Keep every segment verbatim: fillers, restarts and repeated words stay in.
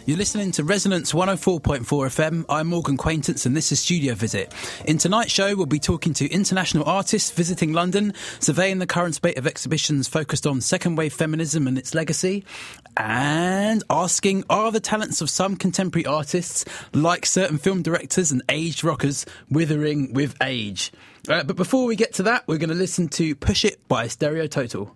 You're listening to Resonance one oh four point four F M. I'm Morgan Quaintance and this is Studio Visit. In tonight's show, we'll be talking to international artists visiting London, surveying the current spate of exhibitions focused on second-wave feminism and its legacy, and asking, are the talents of some contemporary artists, like certain film directors and aged rockers, withering with age? Uh, but before we get to that, we're going to listen to Push It by Stereo Total.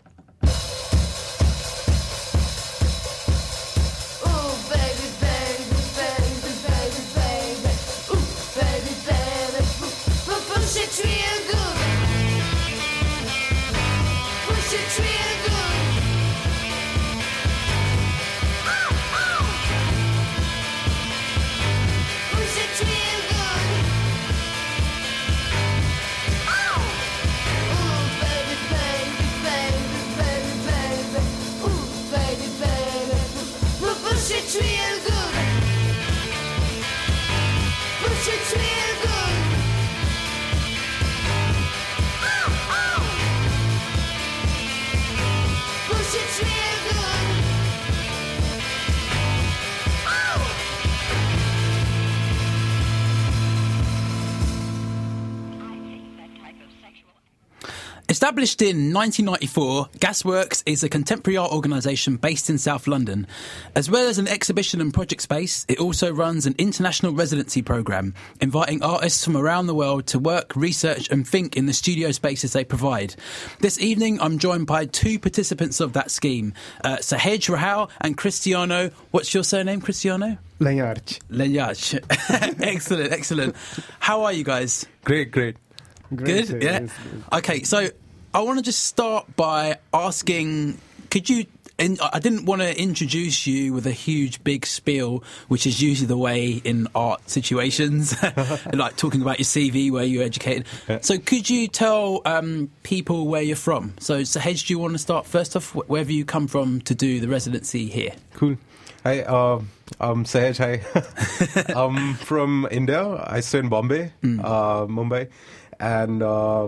Established in nineteen ninety-four, Gasworks is a contemporary art organisation based in South London. As well as an exhibition and project space, it also runs an international residency programme, inviting artists from around the world to work, research and think in the studio spaces they provide. This evening, I'm joined by two participants of that scheme, uh, Sahej Rahal and Cristiano. What's your surname, Cristiano? Lenhart. Lenhart. Excellent, excellent. How are you guys? Great, great. Great, good, yeah. Good. Okay, so I want to just start by asking, could you, in, I didn't want to introduce you with a huge big spiel, which is usually the way in art situations, like talking about your C V, where you're educated. Yeah. So could you tell um, people where you're from? So Sahej, do you want to start first off, where have you come from to do the residency here? Cool. Hi, uh, I'm Sahej. Hi. I'm from India. I stay in Bombay, mm. uh, Mumbai. And uh,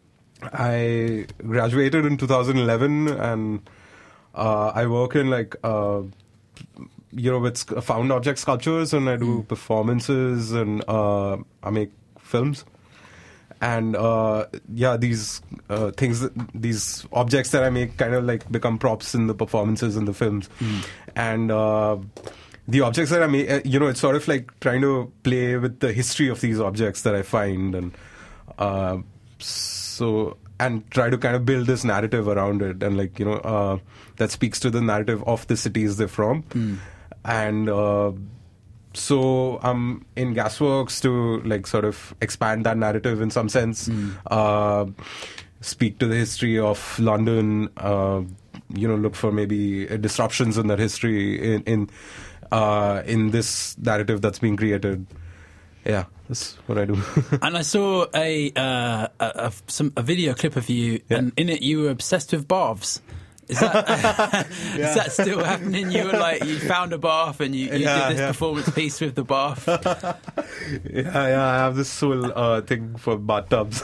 I graduated in two thousand eleven, and uh, I work in like uh, you know with found object sculptures, and I do mm. performances, and uh, I make films. And uh, yeah, these uh, things, these objects that I make, kind of like become props in the performances and the films. Mm. And uh, the objects that I make, you know, it's sort of like trying to play with the history of these objects that I find, and Uh, so and try to kind of build this narrative around it, and like you know uh, that speaks to the narrative of the cities they're from. Mm. And uh, so I'm in Gasworks to like sort of expand that narrative in some sense, mm. uh, speak to the history of London, uh, you know, look for maybe disruptions in that history in in, uh, in this narrative that's being created. Yeah, that's what I do. And I saw a, uh, a, a some a video clip of you, yeah. and in it you were obsessed with baths. Is that yeah. is that still happening? You were like, you found a bath and you, you yeah, did this yeah. performance piece with the bath. yeah, yeah, I have this whole uh, thing for bathtubs.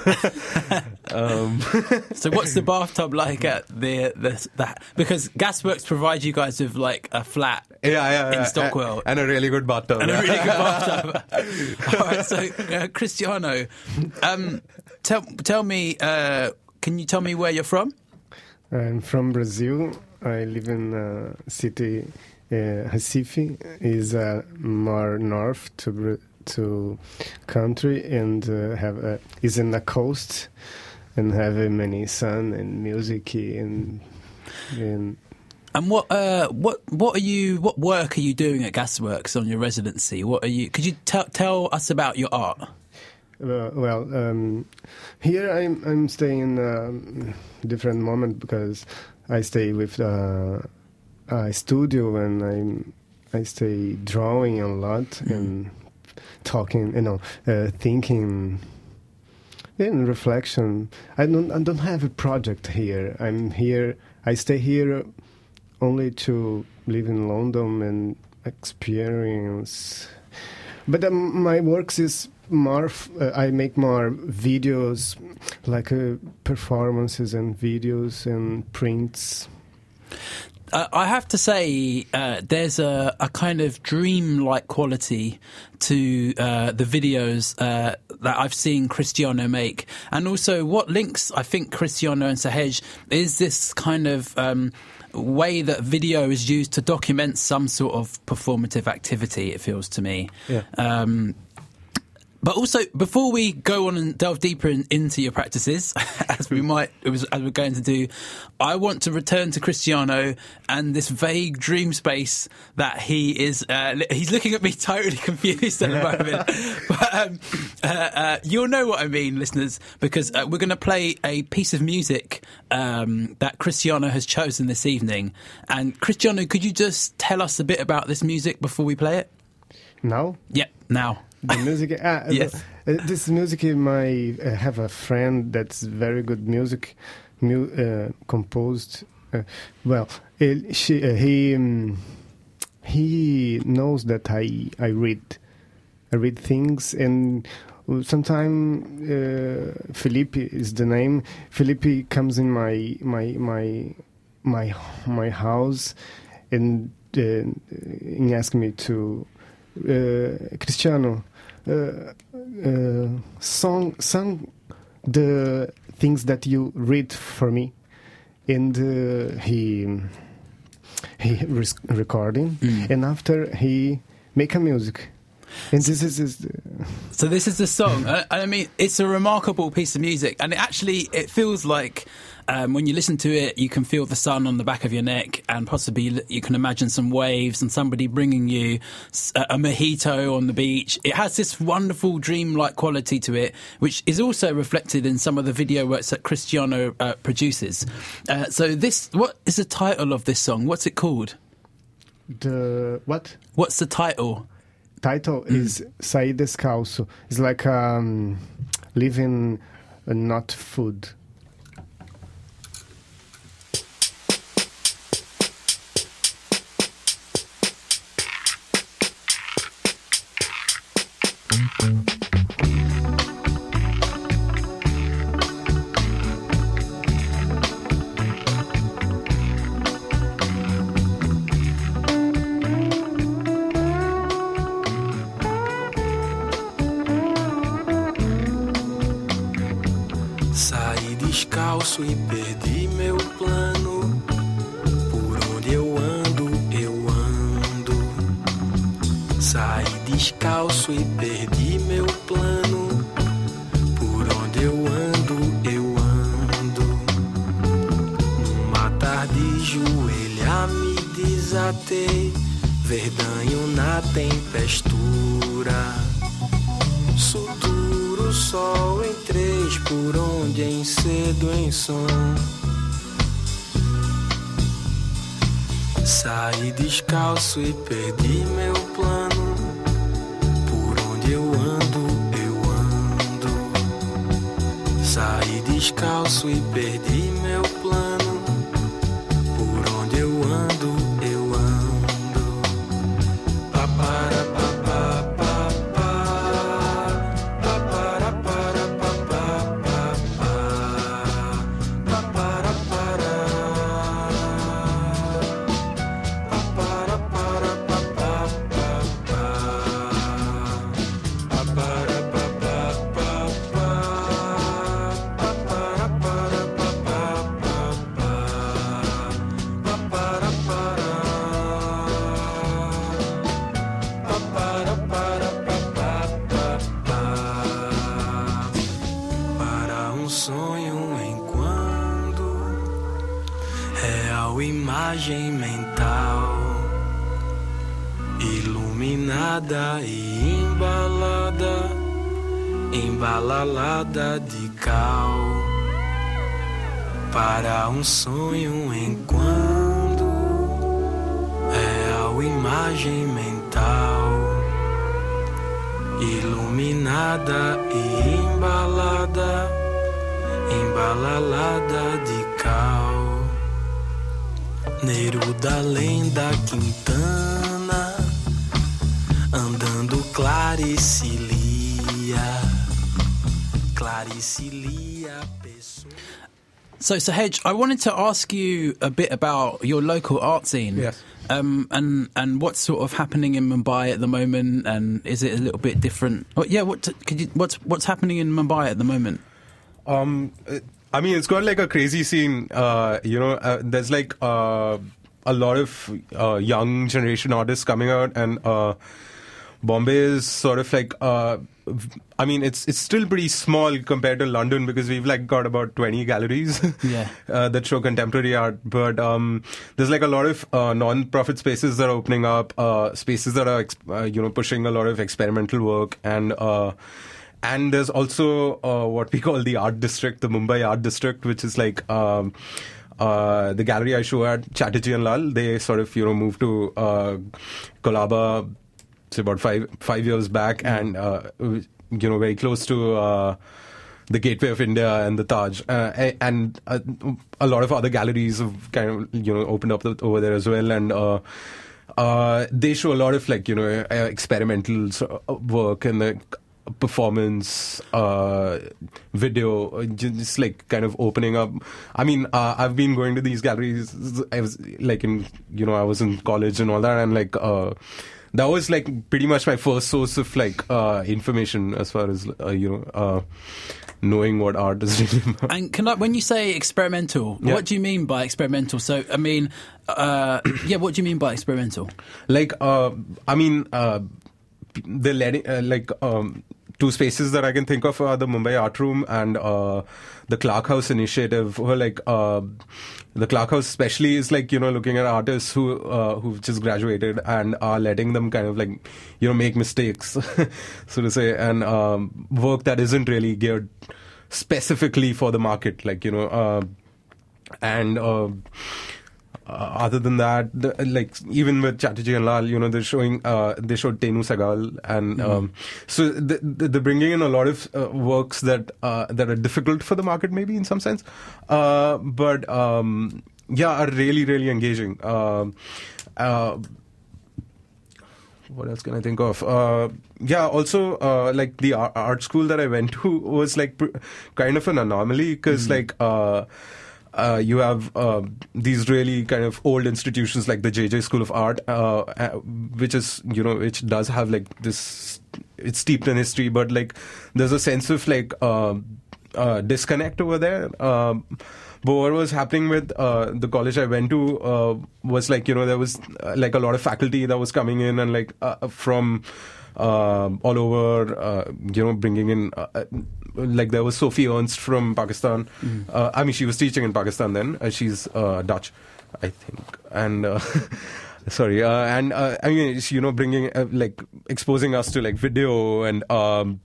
um. So what's the bathtub like at the, the the because Gasworks provide you guys with like a flat yeah, yeah, in yeah. Stockwell and a really good bathtub. And a really good bathtub. All right, so uh, Cristiano, um, tell tell me, uh, can you tell me where you're from? I'm from Brazil. I live in a city, uh, Recife, is uh, more north to to country, and uh, have a, is in the coast, and have uh, many sun and music and and. And what uh, what what are you what work are you doing at Gasworks on your residency? What are you? Could you tell tell us about your art? Uh, well, um, here I'm I'm staying in a different moment because I stay with uh, a studio, and I'm I stay drawing a lot mm. and talking, you know, uh, thinking, in reflection. I don't I don't have a project here. I'm here. I stay here only to live in London and experience. But um, my works is more. Uh, I make more videos, like uh, performances and videos and prints. Uh, I have to say, uh, there's a, a kind of dream-like quality to uh, the videos uh, that I've seen Cristiano make. And also what links, I think, Cristiano and Sahej is this kind of um, way that video is used to document some sort of performative activity, it feels to me. Yeah. Um, But also, before we go on and delve deeper in, into your practices, as we might, as we're going to do, I want to return to Cristiano and this vague dream space that he is. Uh, he's looking at me totally confused at the moment. But um, uh, uh, you'll know what I mean, listeners, because uh, we're going to play a piece of music um, that Cristiano has chosen this evening. And Cristiano, could you just tell us a bit about this music before we play it? Now? Yeah, now. The music, ah, Yes. the, uh, this music, my uh, have a friend that's very good music, mu- uh, composed. Uh, well, uh, she, uh, he um, he knows that I I read, I read things, and sometimes uh, Felipe is the name. Felipe comes in my my my my my house, and uh, and ask me to. Uh, Cristiano, uh, uh, song, song the things that you read for me, and uh, he he res- recording, Mm. and after he make a music, and this is, is the So this is the song. I, I mean, it's a remarkable piece of music, and it actually it feels like um, when you listen to it, you can feel the sun on the back of your neck, and possibly you can imagine some waves and somebody bringing you a, a mojito on the beach. It has this wonderful dream-like quality to it, which is also reflected in some of the video works that Cristiano uh, produces. Uh, so this, what is the title of this song? What's it called? the what What's the title? title is Sair Descalço. It's like um, living uh, not food. Saí descalço e perdi meu plano. Por onde eu ando, eu ando. Saí descalço e perdi meu plano. Por onde eu ando, eu ando. Numa tarde joelha me desatei. Verdanho na tempestura. Suturo o sol em três, por onde em cedo em som. Saí descalço e perdi meu plano. Por onde eu ando, eu ando. Saí descalço e perdi meu plano. Por onde eu ando, eu ando. Papara, papá, papá. Papara, para, papá, papá. Papara, para. Papara, para, papá, papá. Papara, papá, papá. Papara, para, papá, papá. Papara, para. Papara, para, papá, papá. Para um sonho enquanto real imagem mental, iluminada e embalada, embalalada de cal. Para um sonho enquanto real imagem mental, iluminada e embalada, embalalada de cal. Neruda lenda Quintana, andando Claricilia, Claricilia pessoa. So, Sahej, I wanted to ask you a bit about your local art scene. Yes. Um, and and what's sort of happening in Mumbai at the moment, and is it a little bit different? Oh, yeah, what could you, what's what's happening in Mumbai at the moment? Um, I mean, it's got like a crazy scene. Uh, you know, uh, there's like uh, a lot of uh, young generation artists coming out, and uh, Bombay is sort of like. Uh, I mean, it's it's still pretty small compared to London because we've like got about twenty galleries yeah. uh, that show contemporary art. But um, there's like a lot of uh, non-profit spaces that are opening up, uh, spaces that are ex- uh, you know pushing a lot of experimental work, and uh, and there's also uh, what we call the art district, the Mumbai art district, which is like. Um, Uh, the gallery I show at, Chatterjee and Lal, they sort of, you know, moved to uh, Colaba it's about five five years back, and uh, you know, very close to uh, the Gateway of India and the Taj, uh, and uh, a lot of other galleries have kind of, you know, opened up over there as well, and uh, uh, they show a lot of like, you know, uh, experimental work and the performance, uh, video, just like kind of opening up. I mean, uh, I've been going to these galleries. I was like in, you know, I was in college and all that, and like uh, that was like pretty much my first source of like uh, information as far as uh, you know, uh, knowing what art is really about. And can I, when you say experimental, yeah. what do you mean by experimental? So, I mean, uh, yeah, what do you mean by experimental? Like, uh, I mean, uh, the letting, uh, like. Um, Two spaces that I can think of are the Mumbai Art Room and uh, the Clark House Initiative. Who are like uh, the Clark House, especially, is like, you know, looking at artists who uh, who've just graduated and are letting them kind of like, you know, make mistakes, so to say, and um, work that isn't really geared specifically for the market, like, you know, uh, and. Uh, Uh, other than that, the, like even with Chatterjee and Lal, you know, they're showing, uh, they showed Tenu Sagal, and mm-hmm. um, so the, the, they're bringing in a lot of uh, works that uh, that are difficult for the market, maybe in some sense, uh, but um, yeah, are really really engaging. Uh, uh, what else can I think of? Uh, yeah, also uh, like the art school that I went to was like pr- kind of an anomaly because mm-hmm. like. Uh, Uh, you have uh, these really kind of old institutions like the J J School of Art, uh, uh, which is, you know, which does have like this, it's steeped in history, but like there's a sense of like uh, uh, disconnect over there. Um, but what was happening with uh, the college I went to uh, was like, you know, there was uh, like a lot of faculty that was coming in and like uh, from uh, all over, uh, you know, bringing in. Uh, Like there was Sophie Ernst from Pakistan. Mm. Uh, I mean, she was teaching in Pakistan then. Uh, she's uh, Dutch, I think. And uh, sorry, uh, and uh, I mean, you know, bringing uh, like exposing us to like video and um,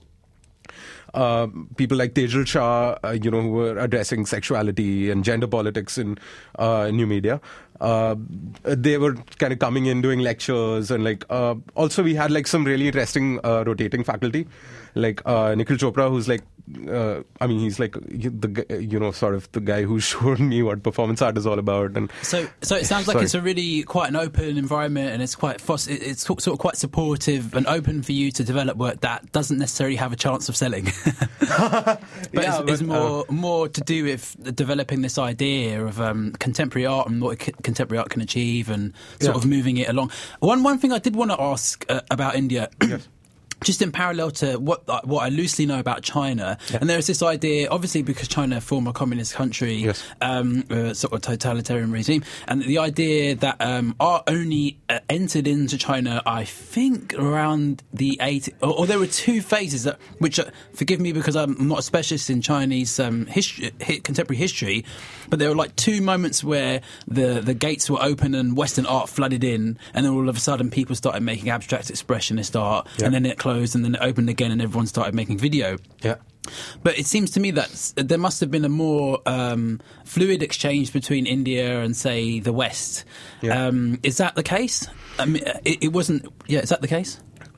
uh, people like Tejal Shah, uh, you know, who were addressing sexuality and gender politics in uh, new media. Uh, they were kind of coming in doing lectures, and like uh, also we had like some really interesting uh, rotating faculty, like uh, Nikhil Chopra, who's like uh, I mean he's like the you know sort of the guy who showed me what performance art is all about. And so so it sounds like sorry. It's a really quite an open environment, and it's quite it's sort of quite supportive and open for you to develop work that doesn't necessarily have a chance of selling. but yeah, it's, but, it's more uh, more to do with developing this idea of um, contemporary art and what contemporary art can achieve, and sort yeah. of moving it along. One one thing I did want to ask uh, about India. Yes. Just in parallel to what what I loosely know about China, yeah. and there's this idea, obviously because China, a former communist country, yes. um, uh, sort of totalitarian regime, and the idea that um, art only uh, entered into China, I think, around the eighties, or, or there were two phases, that, which, uh, forgive me because I'm not a specialist in Chinese um, history, contemporary history, but there were like two moments where the, the gates were open and Western art flooded in, and then all of a sudden people started making abstract expressionist art, yeah. and then it closed. And then it opened again, and everyone started making video. Yeah. But it seems to me that there must have been a more um, fluid exchange between India and, say, the West. Yeah. Um, is that the case? I mean, it, it wasn't. Yeah, is that the case?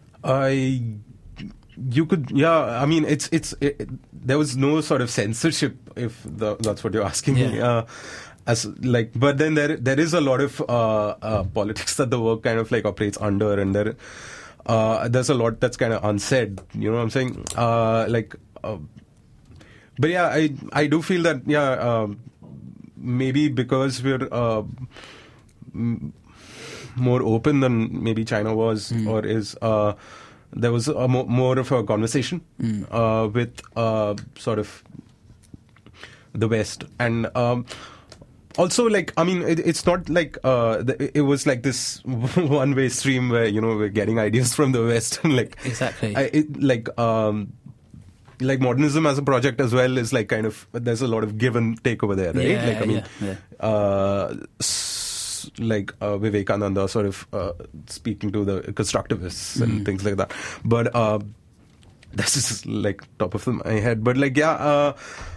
I. You could, yeah. I mean, it's it's. It, there was no sort of censorship, if the, that's what you're asking yeah. me. Uh, as like, but then there there is a lot of uh, uh, politics that the work kind of like operates under, and there. Uh, there's a lot that's kind of unsaid, you know what I'm saying? Uh, like, uh, but yeah, I I do feel that, yeah, um, maybe because we're uh, m- more open than maybe China was mm. or is, uh, there was a mo- more of a conversation mm. uh, with uh, sort of the West. And um, also, like, I mean, it, it's not like uh, the, it was like this one-way stream where, you know, we're getting ideas from the West. And like, exactly. I, it, like, um, like modernism as a project as well is like kind of, there's a lot of give and take over there, right? Yeah, like, I mean, yeah, yeah. Uh, s- like uh, Vivekananda sort of uh, speaking to the constructivists and mm. things like that. But uh, this is like top of my head. But like, yeah, uh,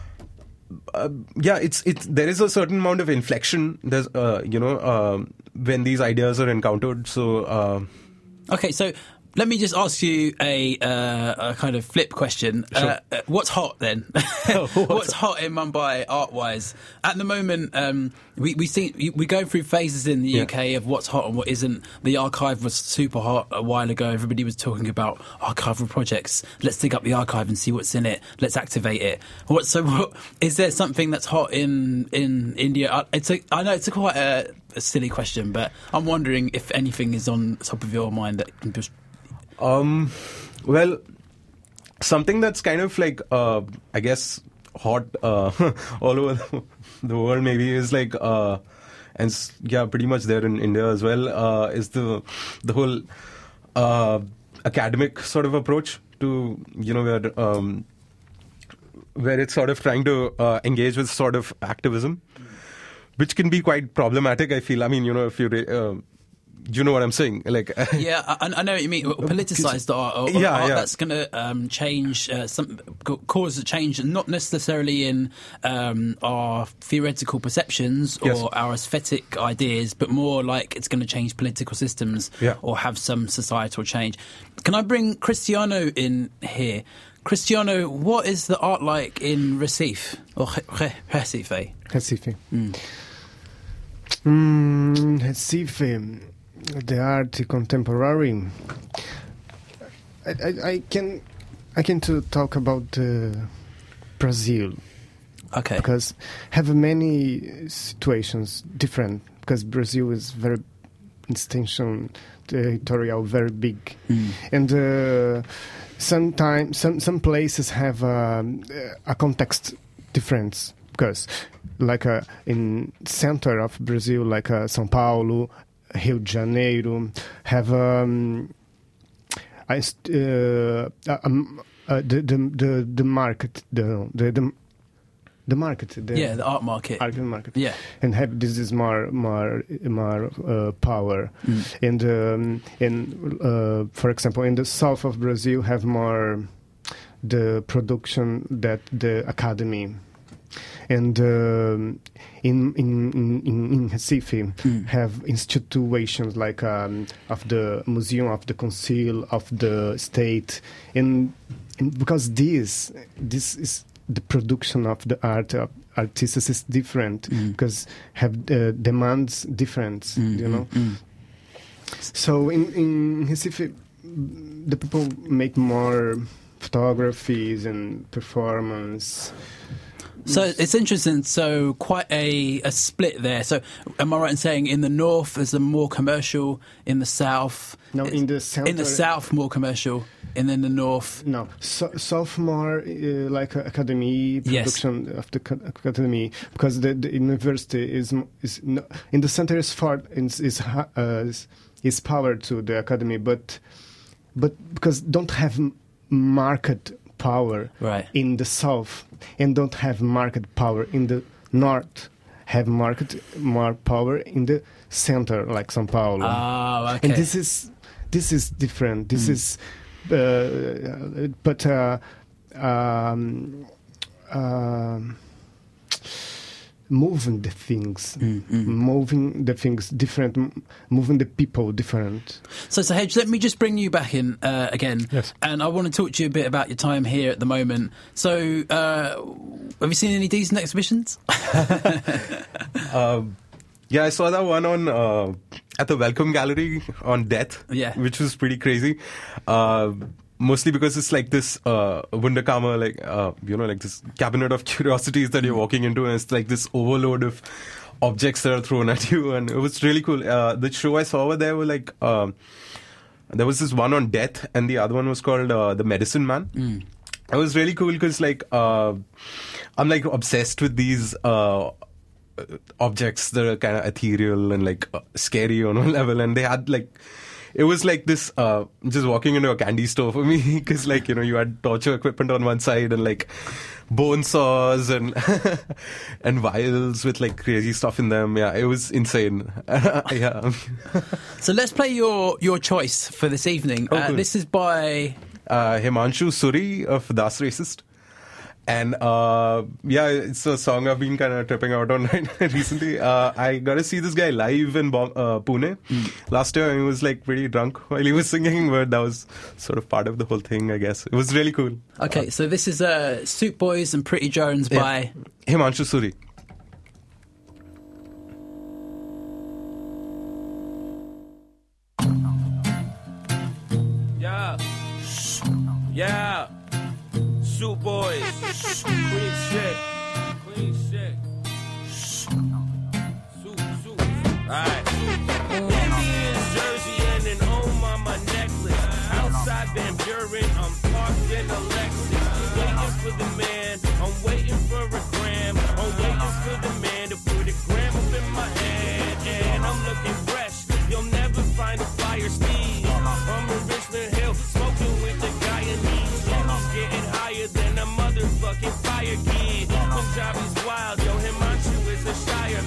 Uh, yeah, it's it's there is a certain amount of inflection. There's uh, you know uh, when these ideas are encountered. So uh, okay, so let me just ask you a, uh, a kind of flip question. Sure. Uh, what's hot then? What's hot in Mumbai art wise at the moment? Um, we we see we go through phases in the yeah. U K of what's hot and what isn't. The archive was super hot a while ago. Everybody was talking about archival projects. Let's dig up the archive and see what's in it. Let's activate it. What so? What, is there something that's hot in in India? It's a, I know it's a quite a, a silly question, but I'm wondering if anything is on top of your mind that can just. Um, well, something that's kind of like, uh, I guess, hot uh, all over the, the world maybe is like, uh, and s- yeah, pretty much there in India as well, uh, is the the whole uh, academic sort of approach to, you know, where um, where it's sort of trying to uh, engage with sort of activism, which can be quite problematic, I feel. I mean, you know, if you... Re- uh, you know what I'm saying? Like, yeah, I, I know what you mean. Politicized art, or, or yeah, art yeah. that's going to um, change, uh, some cause a change, not necessarily in um, our theoretical perceptions or yes. our aesthetic ideas, but more like it's going to change political systems yeah. or have some societal change. Can I bring Cristiano in here? Cristiano, what is the art like in Recife or Recife? Recife. Mm. Mm, Recife. The art contemporary. I, I, I can I can to talk about uh, Brazil. Okay. Because have many situations different. Because Brazil is very extension territorial, very big, mm. and uh, sometimes some some places have um, a context difference. Because like uh, in center of Brazil, like uh, São Paulo, Rio de Janeiro, have um, I, uh, um, uh, the, the the the market the the the, the market the yeah the art market art market yeah and have this is more more more uh, power mm. and um, in uh, for example in the south of Brazil have more the production that the academy. And um, in, in in in Recife mm. have institutions like um, of the Museum of the Council of the State, and, and because this this is the production of the art of artists is different mm. because have uh, demands different, mm, you know. Mm, mm. So in in Recife, the people make more photographies and performance. So it's interesting. So quite a, a split there. So am I right in saying in the north there's a more commercial, in the south? No, in the center. In the south more commercial, and in the north. No, so, south more uh, like uh, academy production yes. of the co- academy because the, the university is is no, in the center is far is is, uh, is is power to the academy, but but because don't have market power right. in the south and don't have market power in the north, have market more power in the center like São Paulo. Oh, okay. And this is this is different. This mm. is uh, but uh, um, uh, moving the things, mm, mm. moving the things different, moving the people different. So, Sahej, let me just bring you back in uh, again. Yes. And I want to talk to you a bit about your time here at the moment. So, uh, have you seen any decent exhibitions? um, yeah, I saw that one on uh, at the Welcome Gallery on Death, yeah. which was pretty crazy. Uh, mostly because it's like this uh, Wunderkammer, like, uh, you know, like this cabinet of curiosities that you're walking into, and it's like this overload of objects that are thrown at you, and it was really cool. Uh, the show I saw over there were like, um, there was this one on death, and the other one was called uh, The Medicine Man. Mm. It was really cool because, like, uh, I'm like obsessed with these uh, objects that are kind of ethereal and like uh, scary on one level, and they had like, it was like this, uh, just walking into a candy store for me, because like, you know, you had torture equipment on one side and like bone saws and and vials with like crazy stuff in them. Yeah, it was insane. Yeah. So let's play your, your choice for this evening. Oh, uh, cool. This is by uh, Himanshu Suri of Das Racist. And uh, yeah, it's a song I've been kind of tripping out on right recently. Uh, I got to see this guy live in Bo- uh, Pune mm. last year, and he was like pretty drunk while he was singing, but that was sort of part of the whole thing, I guess. It was really cool. Okay, uh, so this is uh, Soup Boys and Pretty Jones yeah. by Himanshu Suri. Yeah. Yeah. Soup Boys, Queen shit, Queen shit. Soup, soup. Alright. Indians, Jersey, and an old mama necklace. Outside Van Buren, I'm parked in a Lexus. Waiting for the man, I'm waiting for a gram. I'm waiting for the man to put a gram up in my hand. And I'm looking fresh, you'll never find a fire Steve. I'm in Richmond Hill, smoking with the Guyanese. And he's getting higher than a motherfucking fire kid. Punjabi's wild, yo, Himanshu is a Shire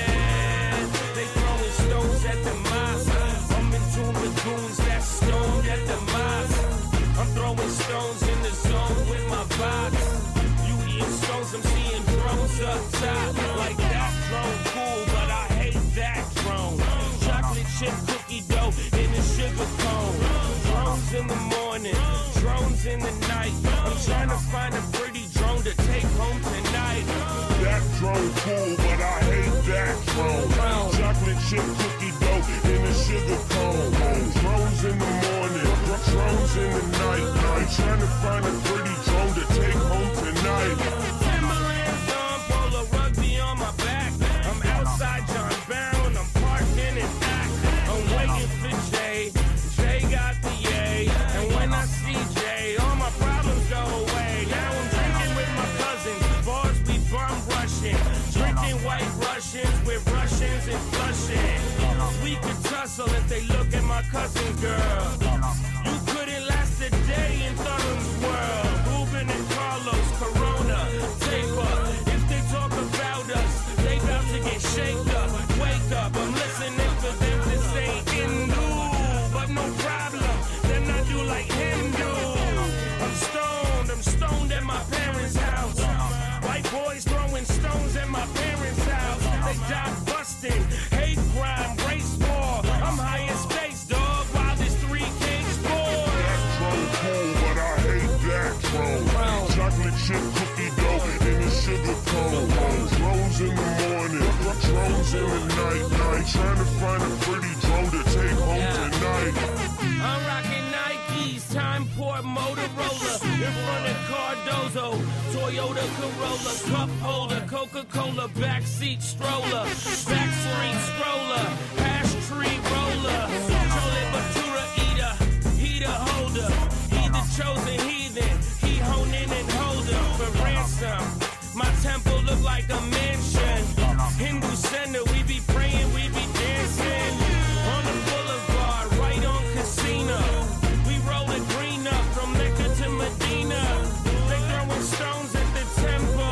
man. They throwing stones at the mosque. I'm in tune with goons that stoned at the mosque. I'm throwing stones in the zone with my box. You eating stones, I'm seeing drones up top. Like that drone cool, but I hate that drone. Chocolate chip cookie dough in a sugar cone. Drones in the morning, drones in the night. I'm trying to find a pretty drone to take home tonight. That drone cool, but I hate that drone. Chocolate chip cookie dough in a sugar cone. Drones in the morning, drones in the night. I'm trying to find a pretty drone to take home tonight. Timberlands on, polo rugby on my back. I'm outside John Brown, I'm parking in back. I'm waiting for Jay, Jay got the yay. And when I see Jay, all my problems go away. Now I'm drinking with my cousins, bars we bum rushing. Drinking white Russians with Russians and flushing. We could tussle if they look at my cousin girl. You couldn't last a day in Thurham's world. Ruben and Carlos, Corona, taper. If they talk about us, they bout to get shaked up. Wake up, I'm listening for them to say Hindu, but no problem, them not do like Hindu. I'm stoned, I'm stoned at my parents' house. White boys throwing stones at my parents' house. They die busting, hate crime, race war. I'm high in space, dog, while there's three kings born. That drone cool, but I hate that drone. Chocolate chip cookie dough in a sugar cone. Drones in the morning, drones in the night. Night trying to find a pretty drone to take home tonight. I'm rocking Nikes, Time Port Motorola, in front of Cardozo, Toyota Corolla, cup holder, Coca-Cola, backseat stroller, backstreet stroller, hash tree roller, Chole Batura eater, heater holder, he the chosen heathen, he honing and holder for ransom. My temple look like a mansion, Hindu center, we be praying, we be dancing, on the boulevard, right on Casino. We rollin' green up from Mecca to Medina. They throwing stones at the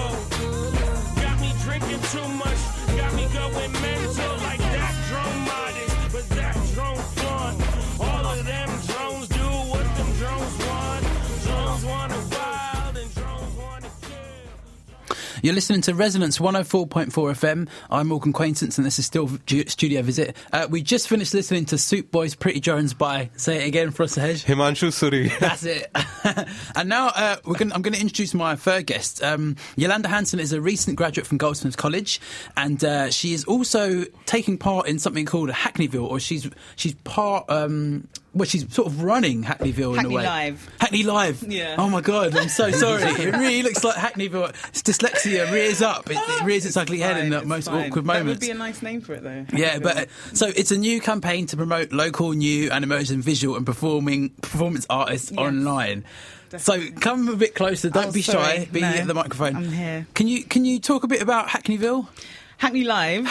temple. Got me drinking too much, got me going mental. Like that drone modest, but that drone flaunt. All of them drones do what them drones want. Drones want it wild and drones want to kill. You're listening to Resonance one oh four point four F M. I'm Morgan Quaintance, and this is still Studio Visit. Uh, we just finished listening to Soup Boys, Pretty Jones by, say it again for us, Sahej. Himanshu Suri. That's it. And now uh, we're gonna, I'm going to introduce my third guest. Um, Yolanda Hanson is a recent graduate from Goldsmiths College, and uh, she is also taking part in something called Hackneyville, or she's she's part... Um, well, she's sort of running Hackneyville Hackney in a way. Live. Hackney Live. Yeah. Oh my God, I'm so sorry. It really looks like Hackneyville. It's dyslexia rears up. It, it rears its ugly head Fine, in the it's most fine. awkward That would moments. be a nice name for it, though. Yeah, but uh, so it's a new campaign to promote local, new, and emerging visual and performing performance artists Yes. online. Definitely. So come a bit closer. Don't Oh, be sorry. shy. Be No, at the microphone. I'm here. Can you can you talk a bit about Hackneyville? Hackney Live.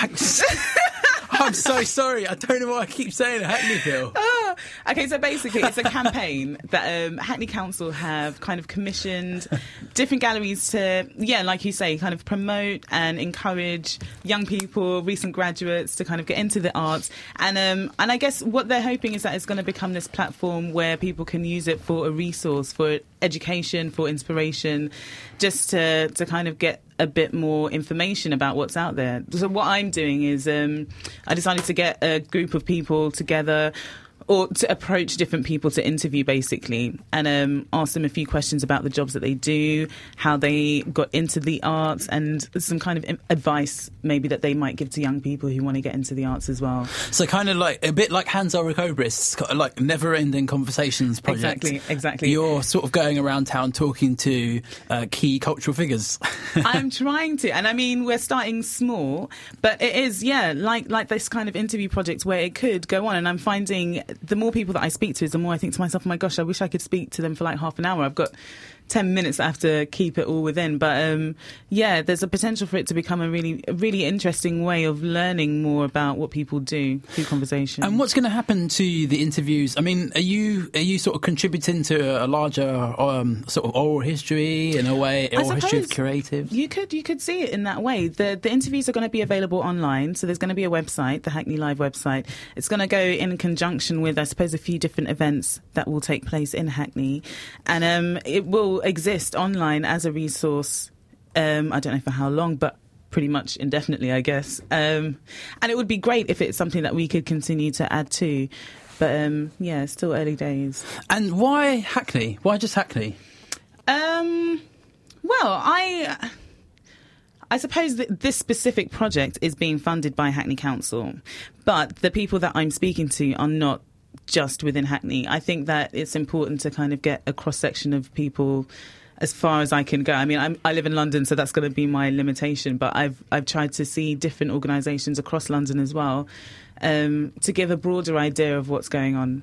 I'm so sorry. I don't know why I keep saying Hackneyville. Ah, okay, so basically it's a campaign that um, Hackney Council have kind of commissioned different galleries to, yeah, like you say, kind of promote and encourage young people, recent graduates to kind of get into the arts. And um, and I guess what they're hoping is that it's going to become this platform where people can use it for a resource, for education, for inspiration, just to, to kind of get a bit more information about what's out there. So what I'm doing is um, I decided to get a group of people together, or to approach different people to interview, basically, and um, ask them a few questions about the jobs that they do, how they got into the arts, and some kind of advice maybe that they might give to young people who want to get into the arts as well. So kind of like a bit like Hans Ulrich Obrist's like never-ending conversations project. Exactly, exactly. You're sort of going around town talking to uh, key cultural figures. I'm trying to, and I mean, we're starting small, but it is, yeah, like like this kind of interview project where it could go on, and I'm finding the more people that I speak to, is the more I think to myself, oh my gosh, I wish I could speak to them for like half an hour. I've got ten minutes. I have to keep it all within. But um, yeah, there's a potential for it to become a really, a really interesting way of learning more about what people do through conversation. And what's going to happen to the interviews? I mean, are you are you sort of contributing to a larger um, sort of oral history in a way, I oral history of suppose creative? You could you could see it in that way. The the interviews are going to be available online, so there's going to be a website, the Hackney Live website. It's going to go in conjunction with, I suppose, a few different events that will take place in Hackney, and um, it will exist online as a resource. Um, I don't know for how long, but pretty much indefinitely, I guess. Um, and it would be great if it's something that we could continue to add to. But um, yeah, it's still early days. And why Hackney? Why just Hackney? Um, well, I... I suppose that this specific project is being funded by Hackney Council, but the people that I'm speaking to are not just within Hackney. I think that it's important to kind of get a cross-section of people as far as I can go. I mean, I'm, I live in London, so that's going to be my limitation, but I've I've tried to see different organisations across London as well, um, to give a broader idea of what's going on.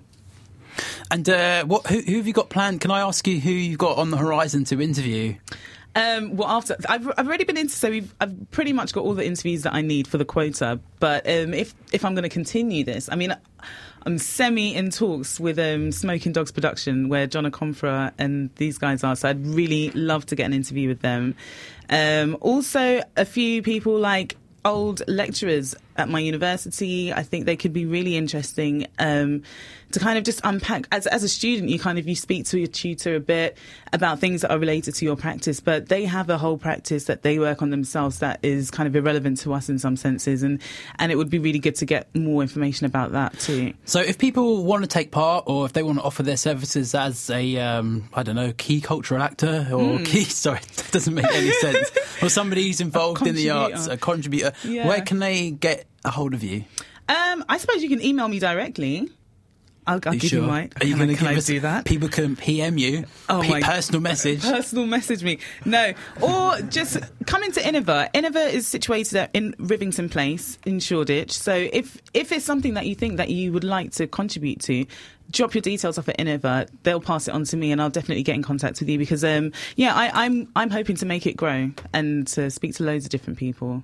And uh, what? Who, who have you got planned? Can I ask you who you've got on the horizon to interview? Um, well, after I've, I've already been into, so we've, I've pretty much got all the interviews that I need for the quota. But um, if if I'm going to continue this, I mean, I'm semi in talks with um, Smoking Dogs Production, where John Akomfra and these guys are. So I'd really love to get an interview with them. Um, also, a few people like old lecturers at my university. I think they could be really interesting um, to kind of just unpack. As, as a student, you kind of you speak to your tutor a bit about things that are related to your practice, but they have a whole practice that they work on themselves that is kind of irrelevant to us in some senses, and and it would be really good to get more information about that too. So if people want to take part, or if they want to offer their services as a, um, I don't know, key cultural actor, or Mm. key, sorry, that doesn't make any sense, or somebody who's involved in the arts, a contributor, Yeah. where can they get a hold of you? Um, I suppose you can email me directly. I'll, I'll you give sure? you my. Are you can I- going to can give I us? do that? People can P M you. Oh P- my- personal message. Personal message me. No. Or just come into Innova. Innova is situated at- in Rivington Place in Shoreditch. So if, if it's something that you think that you would like to contribute to, drop your details off at Innova. They'll pass it on to me, and I'll definitely get in contact with you because, um, yeah, I, I'm I'm hoping to make it grow and to speak to loads of different people.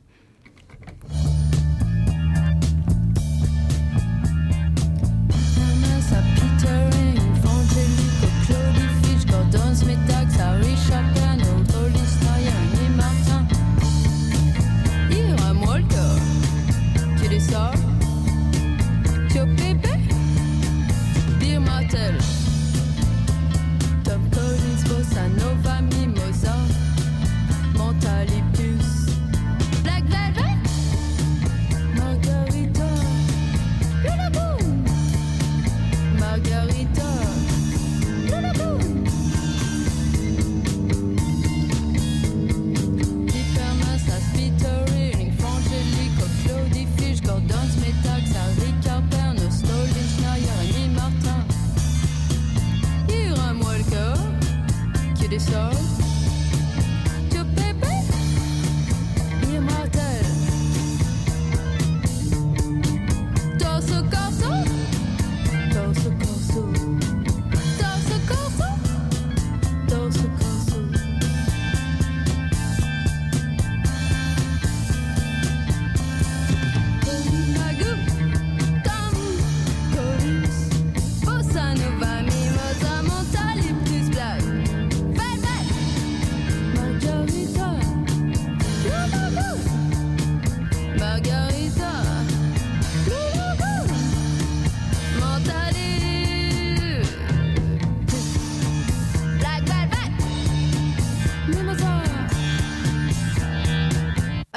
Black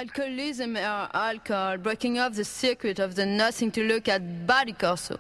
alcoholism or alcohol, breaking off the secret of the nothing to look at body corso.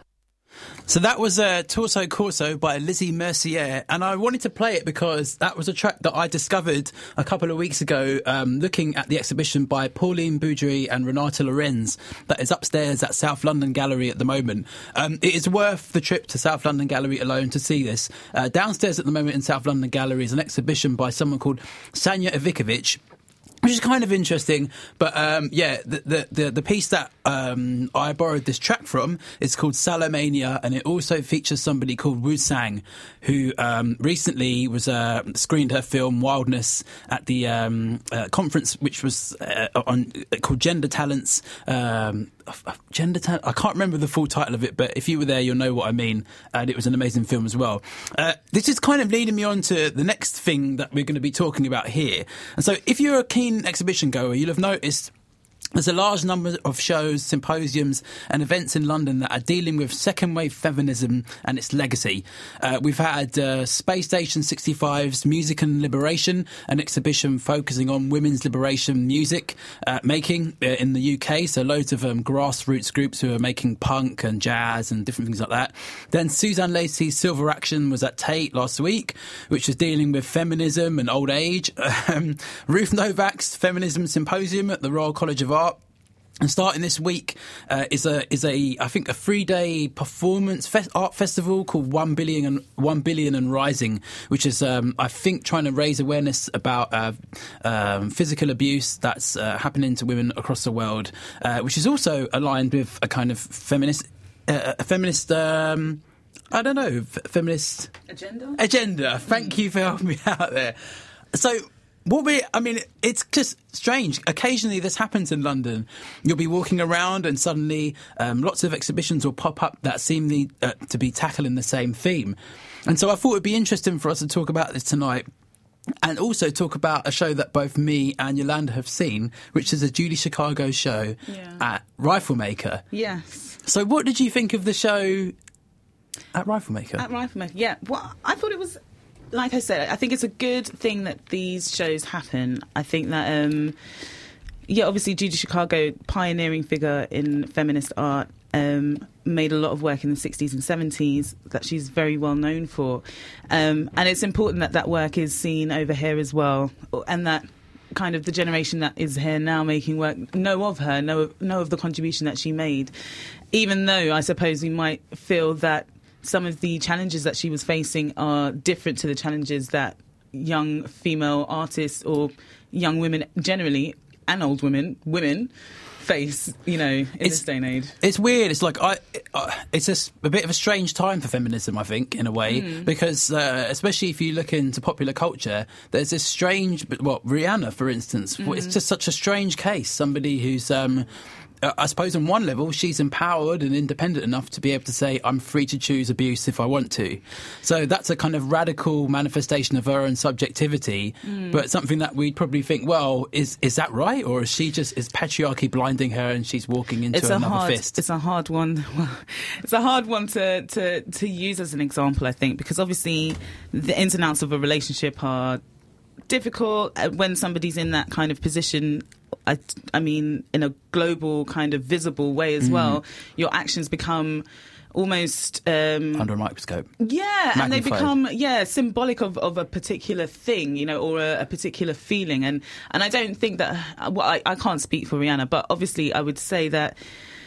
So that was uh, Torso Corso by Lizzie Mercier, and I wanted to play it because that was a track that I discovered a couple of weeks ago um, looking at the exhibition by Pauline Boudry and Renata Lorenz that is upstairs at South London Gallery at the moment. Um, it is worth the trip to South London Gallery alone to see this. Uh, downstairs at the moment in South London Gallery is an exhibition by someone called Sanja Ivikovic, which is kind of interesting, but um, yeah, the, the the the piece that um, I borrowed this track from is called Salomania, and it also features somebody called Wu Sang, who um, recently was uh, screened her film Wildness at the um, uh, conference, which was uh, on called Gender Talents. Um, Gender Talent. I can't remember the full title of it, but if you were there, you'll know what I mean. And it was an amazing film as well. Uh, this is kind of leading me on to the next thing that we're going to be talking about here. And so, if you're a keen exhibition goer, you'll have noticed there's a large number of shows, symposiums and events in London that are dealing with second-wave feminism and its legacy. Uh, we've had uh, Space Station sixty-five's Music and Liberation, an exhibition focusing on women's liberation music uh, making uh, in the U K, so loads of um, grassroots groups who are making punk and jazz and different things like that. Then Suzanne Lacey's Silver Action was at Tate last week, which was dealing with feminism and old age. Um, Ruth Novak's Feminism Symposium at the Royal College of Art. And starting this week uh, is a is a I think a three day performance fe- art festival called One Billion and One Billion and Rising, which is um, I think trying to raise awareness about uh, um, physical abuse that's uh, happening to women across the world, uh, which is also aligned with a kind of feminist uh, a feminist. Um, I don't know, f- feminist Agenda. Agenda. Thank you for helping me out there. So. What we, I mean, it's just strange. Occasionally this happens in London. You'll be walking around and suddenly um, lots of exhibitions will pop up that seem the, uh, to be tackling the same theme. And so I thought it would be interesting for us to talk about this tonight and also talk about a show that both me and Yolanda have seen, which is a Judy Chicago show yeah. at Riflemaker. Yes. So what did you think of the show at Riflemaker? At Riflemaker, yeah. Well, I thought it was... Like I said, I think it's a good thing that these shows happen. I think that, um, yeah, obviously Judy Chicago, pioneering figure in feminist art, um, made a lot of work in the sixties and seventies that she's very well known for. Um, and it's important that that work is seen over here as well, and that kind of the generation that is here now making work know of her, know of, know of the contribution that she made, even though I suppose we might feel that some of the challenges that she was facing are different to the challenges that young female artists or young women generally, and old women, women, face, you know, in it's, this day and age. It's weird. It's like, I, uh, it's just a bit of a strange time for feminism, I think, in a way, mm. because uh, especially if you look into popular culture, there's this strange, well, Rihanna, for instance, mm. it's just such a strange case. Somebody who's... Um, I suppose on one level she's empowered and independent enough to be able to say I'm free to choose abuse if I want to. So that's a kind of radical manifestation of her own subjectivity, mm. but something that we'd probably think, well, is is that right? Or is she just, is patriarchy blinding her and she's walking into it's another a hard, fist? It's a hard one. Well, it's a hard one to, to, to use as an example, I think, because obviously the ins and outs of a relationship are difficult when somebody's in that kind of position. I, I mean, in a global kind of visible way as mm. well, your actions become almost... Um, under a microscope. Yeah, Magnified. And they become, yeah, symbolic of, of a particular thing, you know, or a, a particular feeling. And, and I don't think that... Well, I, I can't speak for Rihanna, but obviously I would say that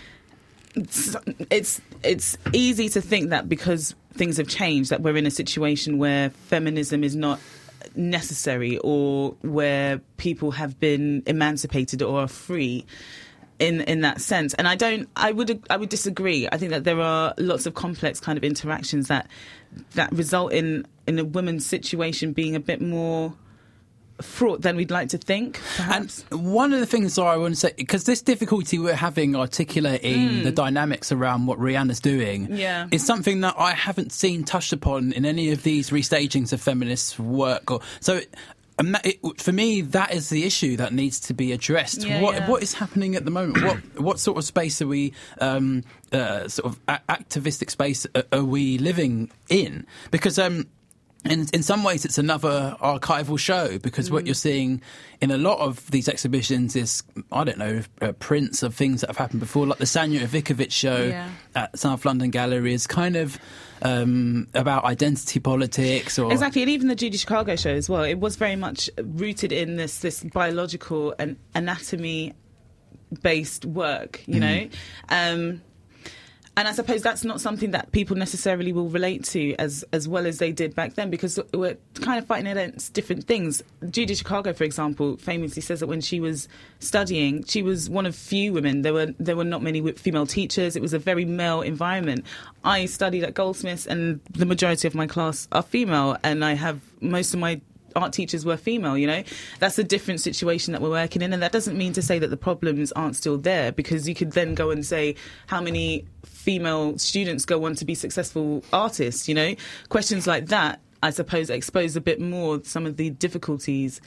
it's, it's, it's easy to think that because things have changed, that we're in a situation where feminism is not necessary, or where people have been emancipated or are free in in that sense. And I don't I would I would disagree. I think that there are lots of complex kind of interactions that that result in in a woman's situation being a bit more fraught than we'd like to think, perhaps. And one of the things that I want to say, because this difficulty we're having articulating mm. the dynamics around what Rihanna's doing yeah. is something that I haven't seen touched upon in any of these restagings of feminist work. Or so um, it, for me, that is the issue that needs to be addressed. Yeah, what yeah. what is happening at the moment? What what sort of space are we, um, uh, sort of a- activistic space are, are we living in? Because um, in, in some ways, it's another archival show because mm. what you're seeing in a lot of these exhibitions is, I don't know, uh, prints of things that have happened before, like the Sanja Ivikovic show yeah. at South London Gallery is kind of um, about identity politics. Or Exactly, and even the Judy Chicago show as well. It was very much rooted in this, this biological and anatomy-based work, you mm. know? Um And I suppose that's not something that people necessarily will relate to as as well as they did back then, because we're kind of fighting against different things. Judy Chicago, for example, famously says that when she was studying, she was one of few women. There were there were not many female teachers. It was a very male environment. I studied at Goldsmiths, and the majority of my class are female, and I have most of my art teachers were female, you know. That's a different situation that we're working in, and that doesn't mean to say that the problems aren't still there, because you could then go and say how many female students go on to be successful artists, you know. Questions like that, I suppose, expose a bit more some of the difficulties.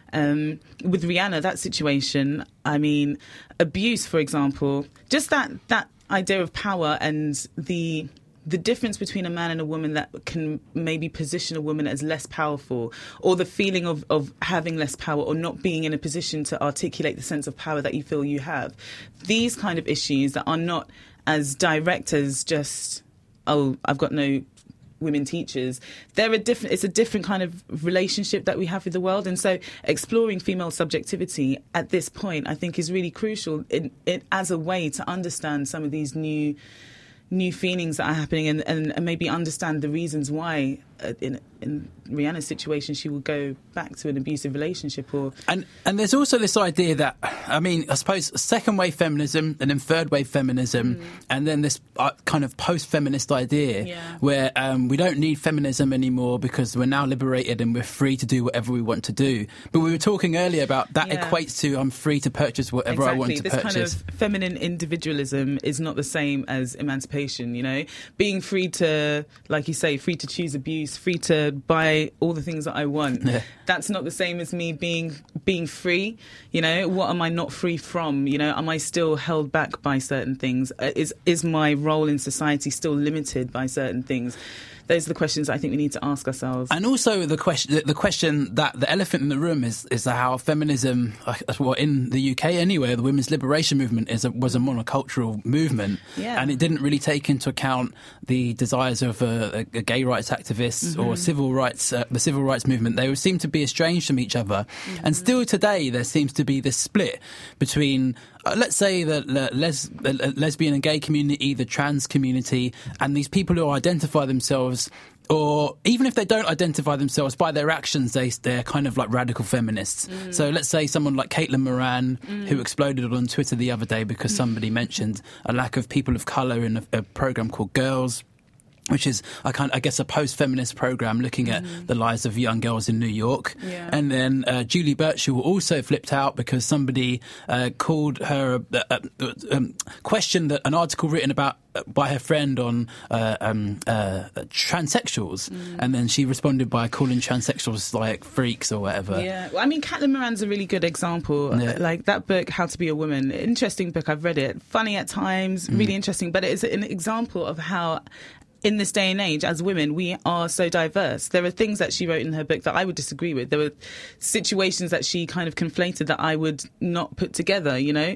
Um, with Rihanna, that situation, I mean, abuse, for example, just that that idea of power and the the difference between a man and a woman that can maybe position a woman as less powerful, or the feeling of, of having less power or not being in a position to articulate the sense of power that you feel you have. These kind of issues that are not as direct as just, oh, I've got no women teachers. They're a different, it's a different kind of relationship that we have with the world. And so exploring female subjectivity at this point, I think, is really crucial in, in, as a way to understand some of these new new feelings that are happening, and, and, and maybe understand the reasons why uh, in in Rihanna's situation she will go back to an abusive relationship. Or and and there's also this idea that, I mean, I suppose second wave feminism and then third wave feminism mm. and then this uh, kind of post-feminist idea yeah. where um, we don't need feminism anymore because we're now liberated and we're free to do whatever we want to do. But we were talking earlier about that yeah. equates to I'm free to purchase whatever exactly. I want to this purchase. This kind of feminine individualism is not the same as emancipation, you know. Being free to, like you say, free to choose abuse, free to buy all the things that I want. Yeah. That's not the same as me being being free. You know, what am I not free from? You know, am I still held back by certain things? Is is my role in society still limited by certain things? Those are the questions I think we need to ask ourselves. And also the question, the question that the elephant in the room is, is how feminism, well, in the U K anyway, the women's liberation movement is a, was a monocultural movement, yeah. and it didn't really take into account the desires of a, a gay rights activists mm-hmm. or civil rights, uh, the civil rights movement. They seem to be estranged from each other, mm-hmm. and still today there seems to be this split between. Uh, let's say the, the, les- the lesbian and gay community, the trans community, and these people who identify themselves, or even if they don't identify themselves, by their actions, they, they're kind of like radical feminists. Mm. So let's say someone like Caitlin Moran, mm. who exploded on Twitter the other day because somebody mentioned a lack of people of colour in a, a programme called Girls, which is, I, kind, I guess, a post-feminist programme looking at mm. the lives of young girls in New York. Yeah. And then uh, Julie Birchall also flipped out because somebody uh, called her, uh, uh, um, questioned an article written about uh, by her friend on uh, um, uh, transsexuals. Mm. And then she responded by calling transsexuals like freaks or whatever. Yeah, well, I mean, Caitlin Moran's a really good example. Yeah. Like that book, How to Be a Woman, interesting book. I've read it. Funny at times, mm. really interesting. But it's an example of how, in this day and age, as women, we are so diverse. There are things that she wrote in her book that I would disagree with. There were situations that she kind of conflated that I would not put together, you know?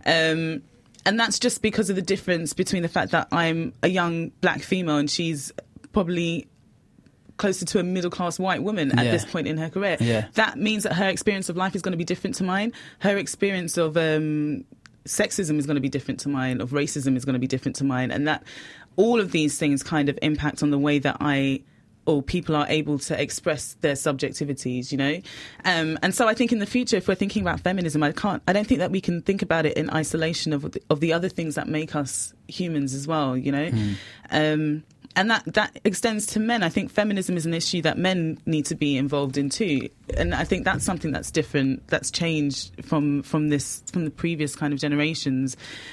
Um, and that's just because of the difference between the fact that I'm a young black female and she's probably closer to a middle-class white woman at yeah. this point in her career. Yeah. That means that her experience of life is going to be different to mine. Her experience of um, sexism is going to be different to mine, of racism is going to be different to mine, and that all of these things kind of impact on the way that I or people are able to express their subjectivities, you know? Um, and so I think in the future, if we're thinking about feminism, I can't, I don't think that we can think about it in isolation of the, of the other things that make us humans as well, you know? Mm. Um, and that, that extends to men. I think feminism is an issue that men need to be involved in too. And I think that's something that's different, that's changed from, from this, from the previous kind of generations.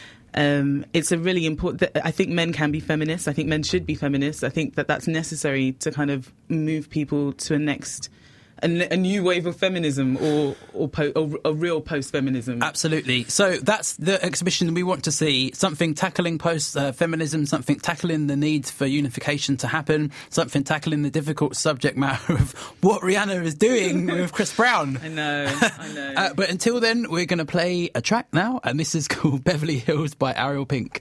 Um, it's a really important... I think men can be feminists. I think men should be feminists. I think that that's necessary to kind of move people to a next a, a new wave of feminism or or, po- or a real post-feminism. Absolutely. So that's the exhibition we want to see, something tackling post-feminism, uh, something tackling the need for unification to happen, something tackling the difficult subject matter of what Rihanna is doing with Chris Brown. I know, I know. uh, but until then, we're going to play a track now, and this is called Beverly Hills by Ariel Pink.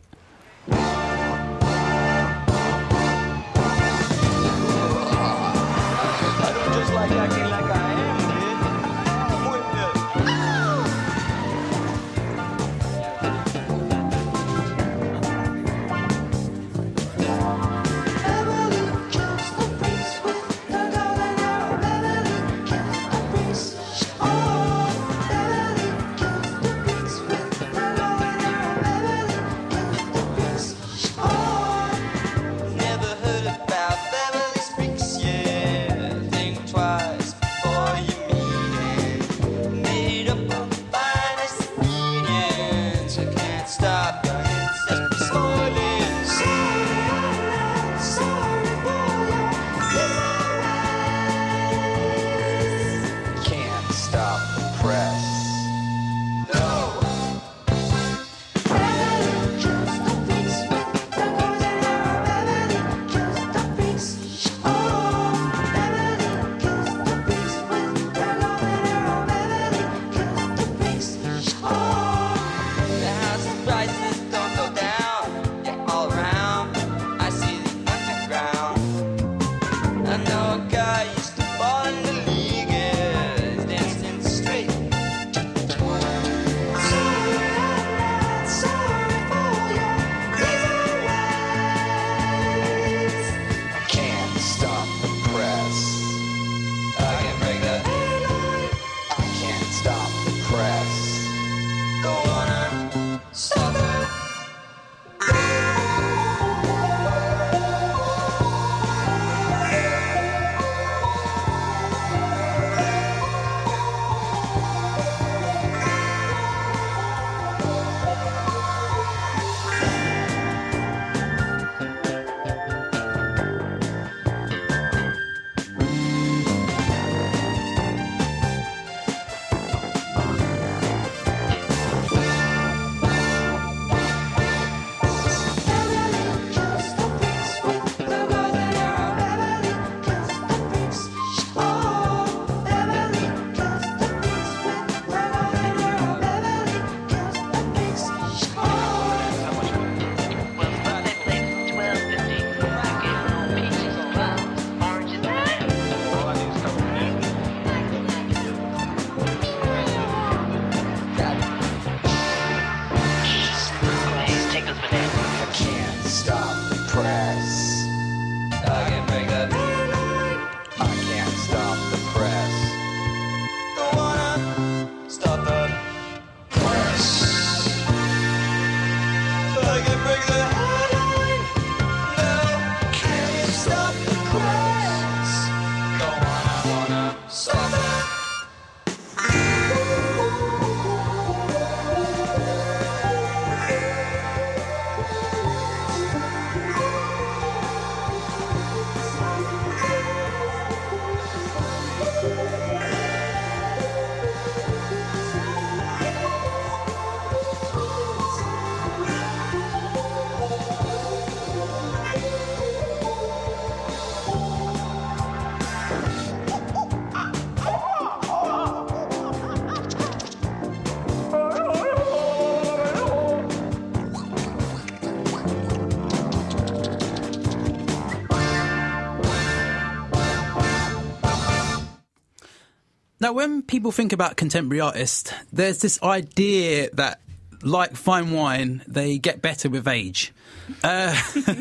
Now, when people think about contemporary artists, there's this idea that, like fine wine, they get better with age. Uh,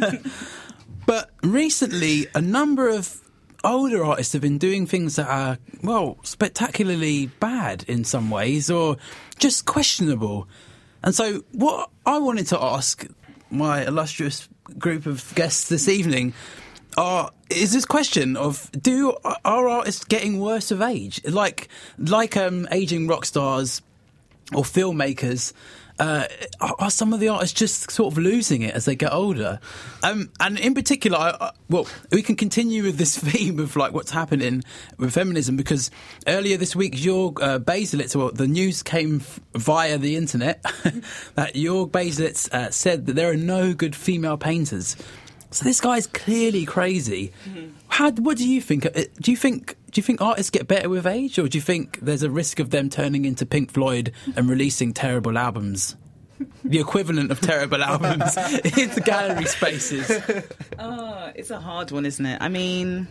but recently, a number of older artists have been doing things that are, well, spectacularly bad in some ways, or just questionable. And so what I wanted to ask my illustrious group of guests this evening are, is this question of, do are artists getting worse with age? Like, like um, aging rock stars, or filmmakers, uh, are, are some of the artists just sort of losing it as they get older? Um, and in particular, I, I, well, we can continue with this theme of like what's happening with feminism, because earlier this week, Jörg uh, Baselitz, well, the news came f- via the internet that Jörg Baselitz uh, said that there are no good female painters. So this guy's clearly crazy. Mm-hmm. How? What do you think? Do you think? Do you think artists get better with age, or do you think there's a risk of them turning into Pink Floyd and releasing terrible albums, the equivalent of terrible albums, into gallery spaces? Oh, it's a hard one, isn't it? I mean,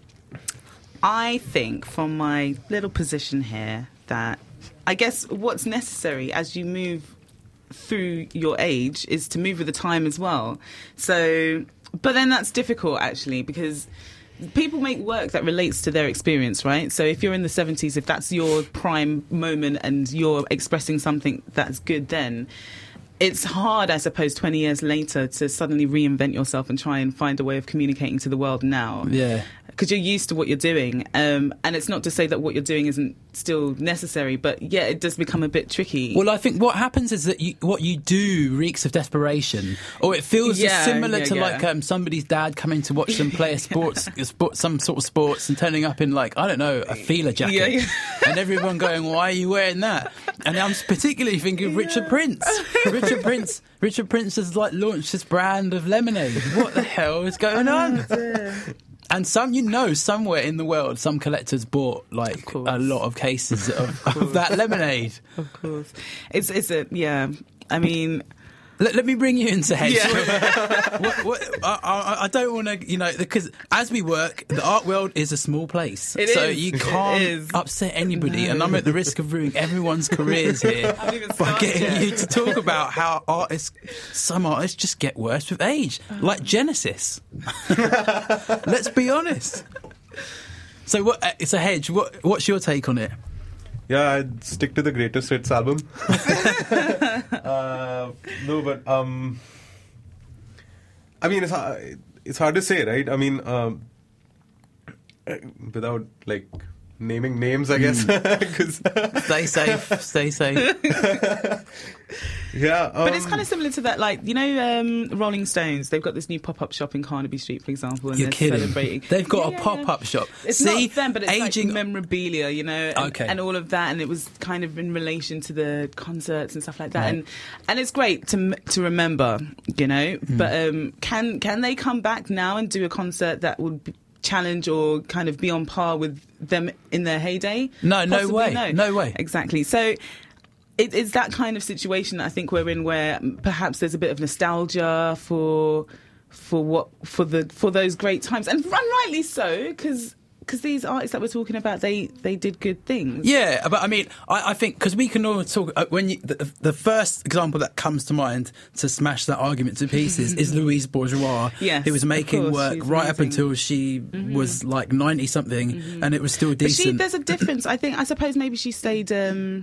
I think from my little position here that I guess what's necessary as you move through your age is to move with the time as well. So, but then that's difficult actually, because people make work that relates to their experience, right? So if you're in the seventies, if that's your prime moment and you're expressing something that's good, then it's hard, I suppose, twenty years later to suddenly reinvent yourself and try and find a way of communicating to the world now. Yeah. Because you're used to what you're doing. Um, and it's not to say that what you're doing isn't still necessary, but yeah, it does become a bit tricky. Well, I think what happens is that you, what you do reeks of desperation, or it feels Yeah, similar yeah, to yeah. like um, somebody's dad coming to watch them play a sports, a sport, some sort of sports, and turning up in like, I don't know, a feeler jacket. Yeah, yeah. And everyone going, why are you wearing that? And I'm particularly thinking of Richard Prince. Richard Prince. Richard Prince has like launched this brand of lemonade. What the hell is going on? And some, you know, somewhere in the world, some collectors bought like course. a lot of cases of, of that lemonade. Of course. It's, it's a, yeah, I mean... Let, let me bring you into Hedge. Yeah. what, what, I, I, I don't want to, you know, because as we work, the art world is a small place. It so is. you It can't is. upset anybody. And I'm at the risk of ruining everyone's careers here I haven't even by started getting yet. you to talk about how artists, some artists just get worse with age. Like Genesis. Let's be honest. So what? Uh, it's a Hedge. What, what's your take on it? Yeah, I'd stick to the greatest hits album. uh, no, but um, I mean, it's hard, it's hard to say, right? I mean, um, without like naming names, I guess. 'Cause Stay safe. Stay safe. yeah, um, But it's kind of similar to that, like, you know, um, Rolling Stones, they've got this new pop-up shop in Carnaby Street, for example, and You're they're kidding. celebrating. They've got Yeah, a yeah, pop-up yeah. shop. It's See, not them, but it's aging. like memorabilia, you know, and, Okay. and all of that, and it was kind of in relation to the concerts and stuff like that, Right. and and it's great to to remember, you know. Mm. But um, can can they come back now and do a concert that would be, challenge or kind of be on par with them in their heyday? No, no Possibly way. no. No way. Exactly. So it, it's that kind of situation that I think we're in, where perhaps there's a bit of nostalgia for for what for the for those great times, and rightly so, because because these artists that we're talking about, they they did good things. Yeah, but I mean, I, I think because we can all talk uh, when you, the, the first example that comes to mind to smash that argument to pieces is Louise Bourgeois, Yes, who was of making course, work she's right up amazing. until she was like ninety something, and it was still But she, decent. there's a difference. I think. I suppose maybe she stayed. Um,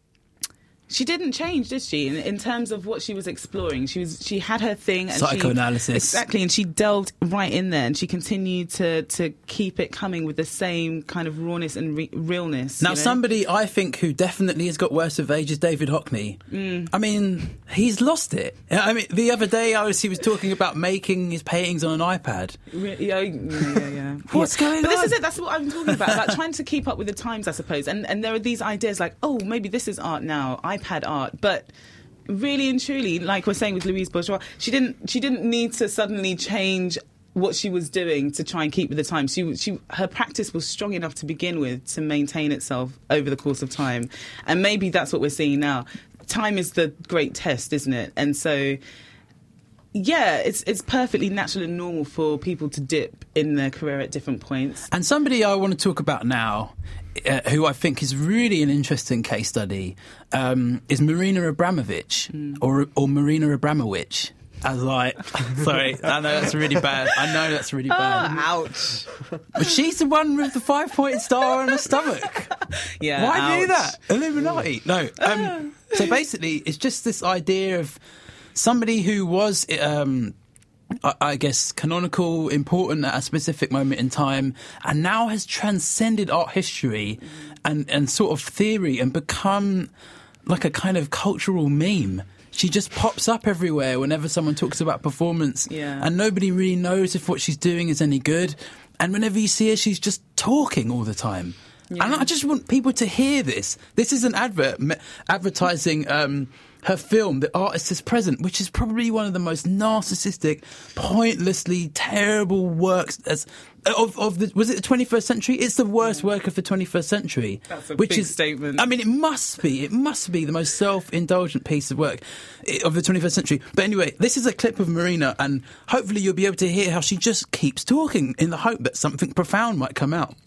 she didn't change, did she? In, in terms of what she was exploring, she was. She had her thing. And Psychoanalysis. She, exactly, and she delved right in there, and she continued to to keep it coming with the same kind of rawness and re- realness. Now, you know? somebody I think who definitely has got worse with age is David Hockney. Mm. I mean, he's lost it. I mean, the other day I was he was talking about making his paintings on an iPad. Re- yeah, yeah, yeah, yeah. What's Yeah. going but on? this is it. That's what I'm talking about. Like trying to keep up with the times, I suppose. And and there are these ideas like, oh, maybe this is art now, iPad art, but. Really and truly, like we're saying with Louise Bourgeois, she didn't. She didn't need to suddenly change what she was doing to try and keep with the time. She, she, her practice was strong enough to begin with to maintain itself over the course of time, and maybe that's what we're seeing now. Time is the great test, isn't it? And so. Yeah, it's it's perfectly natural and normal for people to dip in their career at different points. And somebody I want to talk about now, uh, who I think is really an interesting case study, um, is Marina Abramovich, Mm. or or Marina Abramovich. As I, sorry, I know that's really bad. I know that's really bad. Oh, ouch. But she's the one with the five-point star on her stomach. Yeah. Why do ouch. that? Illuminati. No. Um, so basically, it's just this idea of somebody who was, um, I, I guess, canonical, important at a specific moment in time, and now has transcended art history and, and sort of theory and become like a kind of cultural meme. She just pops up everywhere whenever someone talks about performance, Yeah. and nobody really knows if what she's doing is any good. And whenever you see her, she's just talking all the time. Yeah. And I just want people to hear this. This is an advert me- advertising um, her film, The Artist is Present, which is probably one of the most narcissistic, pointlessly terrible works as, of, of the, was it the twenty-first century? It's the worst work of the twenty-first century. That's a which big is, statement. I mean, it must be. It must be the most self-indulgent piece of work i- of the twenty-first century. But anyway, this is a clip of Marina, and hopefully you'll be able to hear how she just keeps talking in the hope that something profound might come out.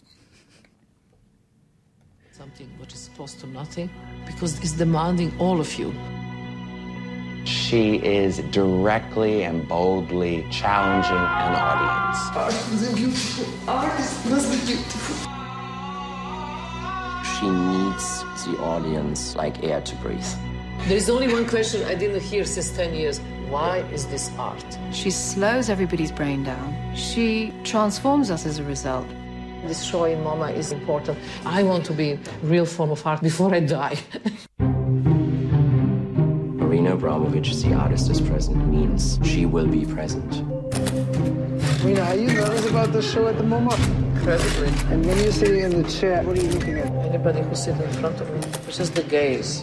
Something which is close to nothing, because it's demanding all of you. She is directly and boldly challenging an audience. Art is beautiful. Art must be beautiful. She needs the audience like air to breathe. There's only one question I didn't hear since ten years. Why is this art? She slows everybody's brain down. She transforms us as a result. Destroying Mama is important. I want to be a real form of art before I die. Marina Abramović, the artist is present, means she will be present. Marina, are you nervous about the show at the moment? Incredibly. And when you sit in the chair, what are you looking at? Anybody who sits in front of me, it's just the gaze.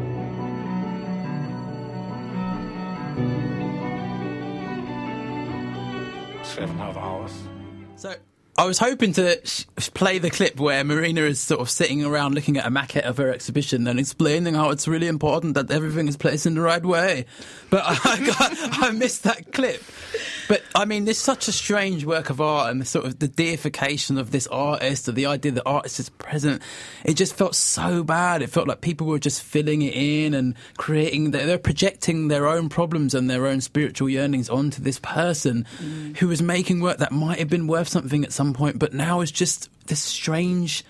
Seven and a half hours. So I was hoping to sh- play the clip where Marina is sort of sitting around looking at a maquette of her exhibition and explaining how it's really important that everything is placed in the right way. But I, got, I missed that clip. But, I mean, there's such a strange work of art, and the sort of the deification of this artist, of the idea that artist is present. It just felt so bad. It felt like people were just filling it in and creating, they're projecting their own problems and their own spiritual yearnings onto this person mm. who was making work that might have been worth something at some point, but now is just this strange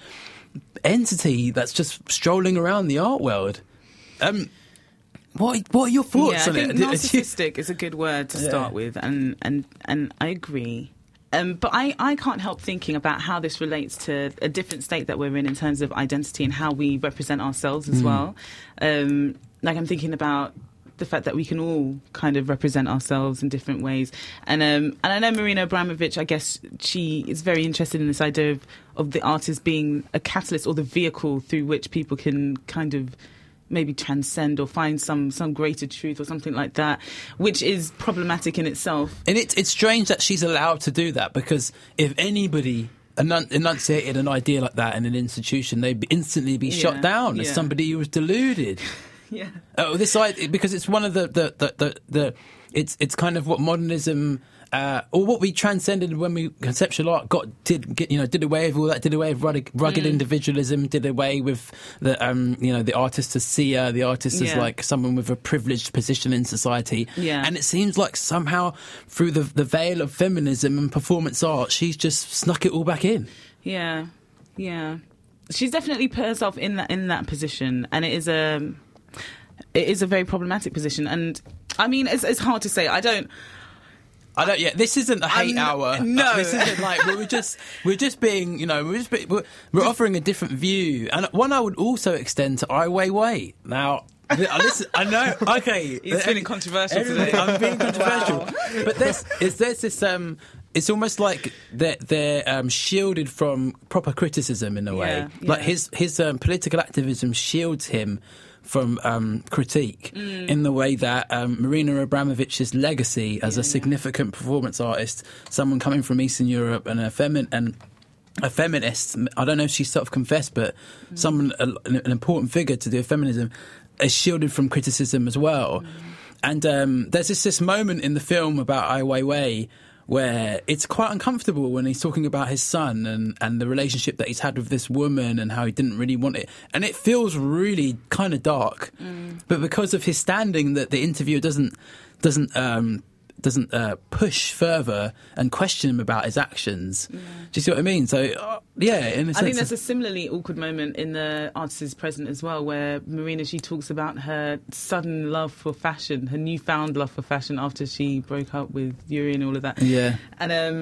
entity that's just strolling around the art world. Um, what what are your thoughts yeah, on I think it? narcissistic is a good word to yeah. start with, and and and I agree. Um, but I, I can't help thinking about how this relates to a different state that we're in in terms of identity and how we represent ourselves as mm. well. Um, like I'm thinking about the fact that we can all kind of represent ourselves in different ways. And um, and I know Marina Abramović, I guess she is very interested in this idea of, of the artist being a catalyst or the vehicle through which people can kind of maybe transcend or find some, some greater truth or something like that, which is problematic in itself. And it's it's strange that she's allowed to do that, because if anybody enun- enunciated an idea like that in an institution, they'd instantly be shot Yeah, down yeah. as somebody who was deluded. Yeah. Oh, this idea, because it's one of the the, the, the, the it's it's kind of what modernism uh, or what we transcended when we conceptual art got did get, you know did away with all that, did away with rugged, rugged mm. individualism, did away with the um you know the artist as seer, the artist yeah. as like someone with a privileged position in society. Yeah. And it seems like somehow through the the veil of feminism and performance art, she's just snuck it all back in. Yeah, yeah. She's definitely put herself in that in that position, and it is a. It is a very problematic position, and I mean, it's, it's hard to say. I don't. I don't. Yeah, this isn't a hate I'm, hour. No, this isn't like we're just we're just being. You know, we're just be, we're, we're offering a different view, and one I would also extend to Ai Weiwei. Now, listen, I know. Okay, he's feeling controversial today. I'm being controversial, Wow. but there's is there's this um. It's almost like they're, they're um, shielded from proper criticism in a way. Yeah, like yeah. his his um, political activism shields him from um, critique mm. in the way that um, Marina Abramović's legacy as yeah, a significant yeah. performance artist, someone coming from Eastern Europe and a femin and a feminist. I don't know if she's self-confessed, but mm. someone a, an important figure to do feminism is shielded from criticism as well. Mm. And um, there's this this moment in the film about Ai Weiwei where it's quite uncomfortable when he's talking about his son and, and the relationship that he's had with this woman and how he didn't really want it. And it feels really kind of dark. Mm. But because of his standing, that the interviewer doesn't doesn't um, doesn't uh, push further and question him about his actions. Yeah. Do you see what I mean? So, uh, yeah, in a sense. I think there's a similarly awkward moment in The Artist is Present as well, where Marina, she talks about her sudden love for fashion, her newfound love for fashion after she broke up with Yuri and all of that. Yeah. And um,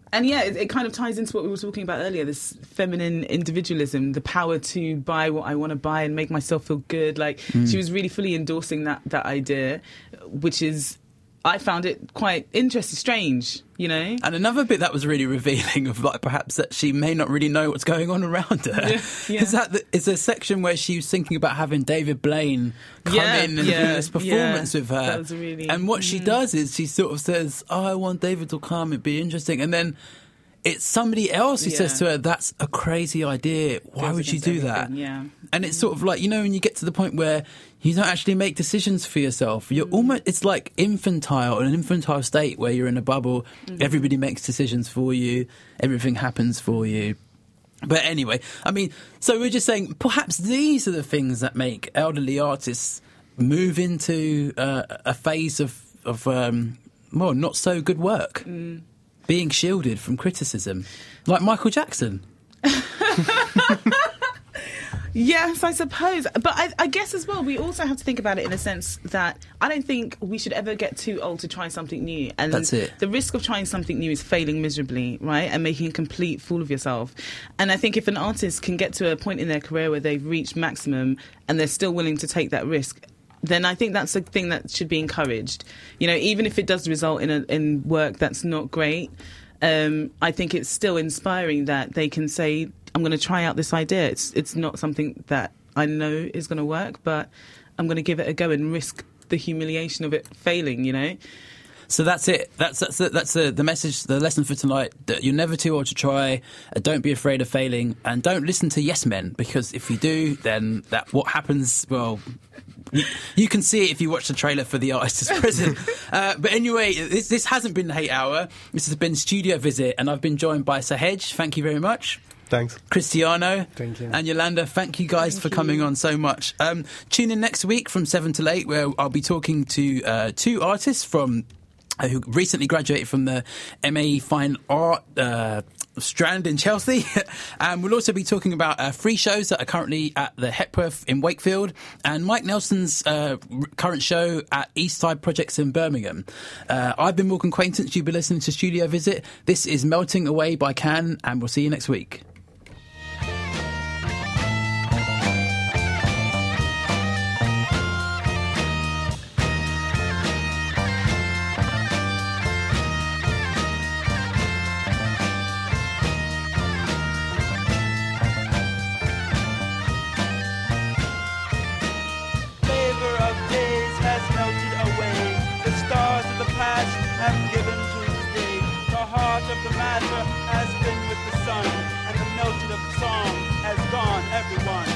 And yeah, it, it kind of ties into what we were talking about earlier, this feminine individualism, the power to buy what I want to buy and make myself feel good. Like, Mm. she was really fully endorsing that, that idea, which is, I found it quite interesting, strange, you know? And another bit that was really revealing of, like, perhaps that she may not really know what's going on around her. Yeah, yeah. Is that the, is a section where she was thinking about having David Blaine come Yeah, in and yeah, do this performance yeah. with her. That was really- and what she Mhm. does is she sort of says, oh, I want David to come, it'd be interesting. And then it's somebody else who Yeah. says to her, that's a crazy idea. Why Goes would you against do that? everything, yeah. And it's sort of like, you know, when you get to the point where you don't actually make decisions for yourself, you're Mm. almost, it's like infantile, an infantile state where you're in a bubble, Mhm. everybody makes decisions for you, everything happens for you. But anyway, I mean, so we're just saying perhaps these are the things that make elderly artists move into uh, a phase of, of um, well, not so good work, Mm. being shielded from criticism, like Michael Jackson. Yes, I suppose. But I, I guess as well, we also have to think about it in a sense that I don't think we should ever get too old to try something new. And That's it. The risk of trying something new is failing miserably, right? And making a complete fool of yourself. And I think if an artist can get to a point in their career where they've reached maximum and they're still willing to take that risk, then I think that's a thing that should be encouraged. You know, even if it does result in a, in work that's not great, um, I think it's still inspiring that they can say, I'm going to try out this idea. It's it's not something that I know is going to work, but I'm going to give it a go and risk the humiliation of it failing, you know? So that's it. That's that's the, that's the, the message, the lesson for tonight. That you're never too old to try. Uh, don't be afraid of failing, and don't listen to yes men, because if you do, then that what happens. Well, you, you can see it if you watch the trailer for The Artist is Prison. uh, but anyway, this this hasn't been the Hate Hour. This has been Studio Visit, and I've been joined by Sahej. Thank you very much. Thanks. Cristiano. Thank you. And Yolanda, thank you guys Thank for you. coming on so much. Um, tune in next week from seven till eight, where I'll be talking to uh, two artists from uh, who recently graduated from the M A Fine Art uh, Strand in Chelsea. And we'll also be talking about uh, free shows that are currently at the Hepworth in Wakefield, and Mike Nelson's uh, r- current show at Eastside Projects in Birmingham. Uh, I've been Morgan Quaintance. You've been listening to Studio Visit. This is Melting Away by Can, and we'll see you next week. Flavor of days has melted away. The stars of the past have given to the day. The heart of the matter has been with the sun, and the melting of the song has gone everyone.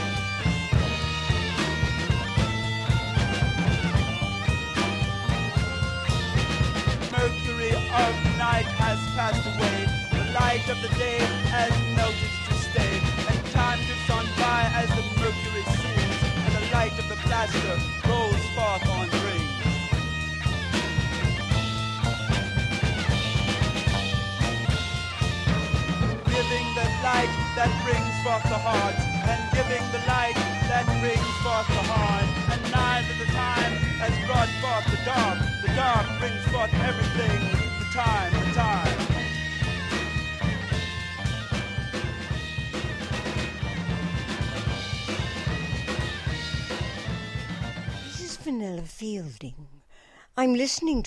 Mercury of the night has passed away. The light of the day has melted to stay, and time drifts on by as the mercury sings, and the light of the plaster rolls forth on rings. Giving the light that brings forth the heart, and giving the light that brings forth the heart, and neither the time has brought forth the dark. The dark brings forth everything. The time, the time. This is Vanilla Fielding. I'm listening to